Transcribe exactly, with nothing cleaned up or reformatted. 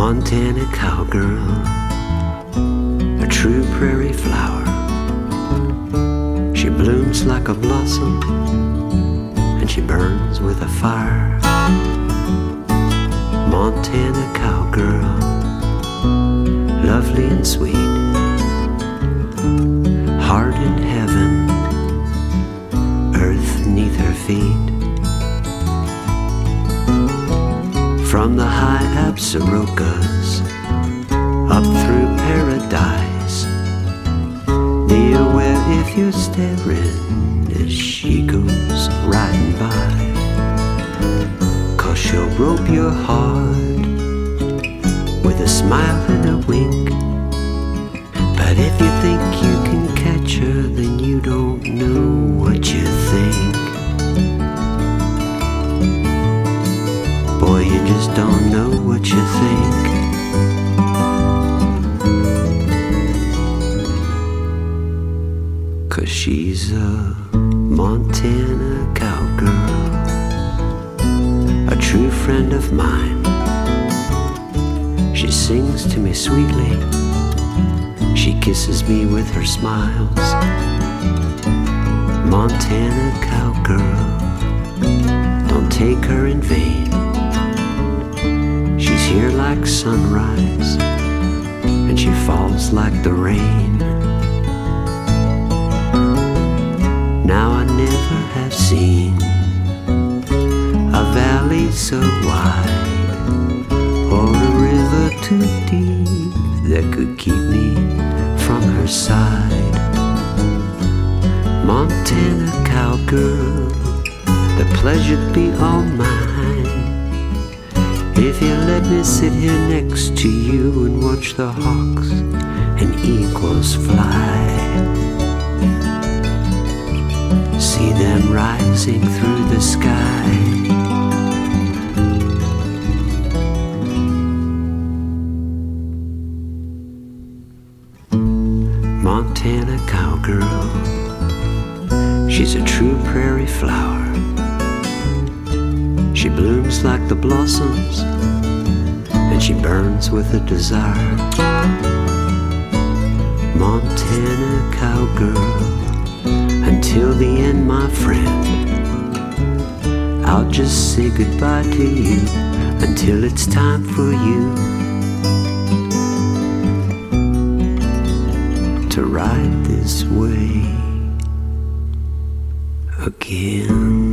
Montana cowgirl, a true prairie flower. She blooms like a blossom, and she burns with a fire. Montana cowgirl, lovely and sweet, heart in heaven, earth neath her feet. From the high Absarokas up through paradise, be aware if you're staring as she goes riding by, 'cause she'll rope your heart with a smile and a wink. But if you think you can catch her, then you don't know what you think. Boy, you just don't know what you think. Cause she's a Montana cowgirl, a true friend of mine. She sings to me sweetly, she kisses me with her smiles. Montana cowgirl, don't take her in vain. She's here like sunrise, and she falls like the rain. Now I never have seen a valley so wide, or a river too deep that could keep me from her side. Montana cowgirl, the pleasure'd be all mine if you let me sit here next to you and watch the hawks and eagles fly. See them rising through the sky. Montana cowgirl, she's a true prairie flower. She blooms like the blossoms, and she burns with a desire. Montana cowgirl, until the end, my friend, I'll just say goodbye to you until it's time for you to ride this way again.